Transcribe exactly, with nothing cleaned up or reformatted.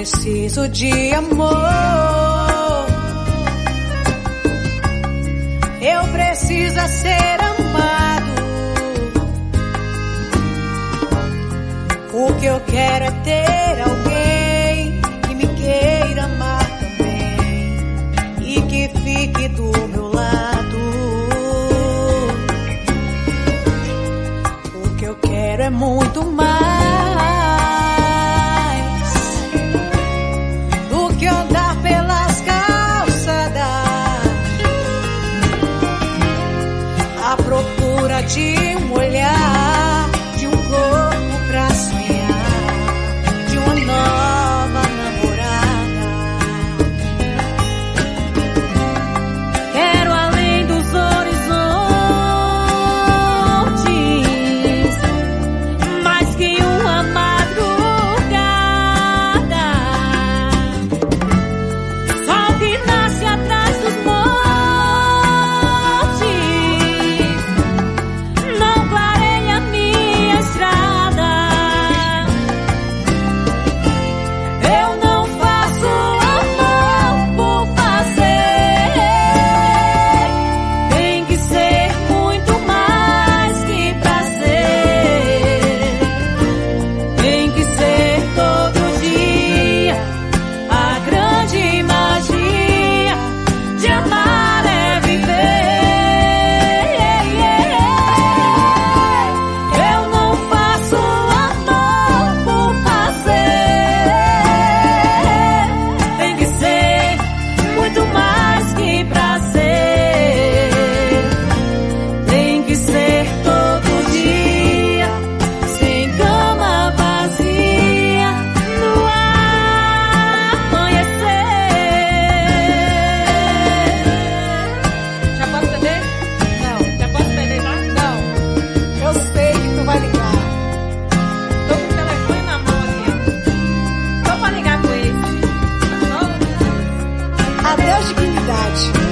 preciso de amor. Eu preciso é ser amado. O que eu quero é ter alguém que me queira amar também e que fique do meu lado. O que eu quero é muito mais do que andar pelas calçadas à procura de um olhar, de um corpo pra sonhar, de uma nova namorada. Quero além dos horizontes, mais que uma madrugada, sol que nasce atrás dos montes, não clareia minha estrada. Eu não faço amor por fazer, tem que ser muito mais que prazer, tem que ser todo dia. A grande magia de amar é viver. Eu não faço amor por fazer, tem que ser muito mais que prazer, tem que ser todo dia, sem cama vazia, no amanhecer. Já posso beber? Não. Já posso beber mais? Não. Eu sei que tu vai ligar. Tô com o telefone na mão aqui. Só pra ligar com ele. Adeus, dignidade.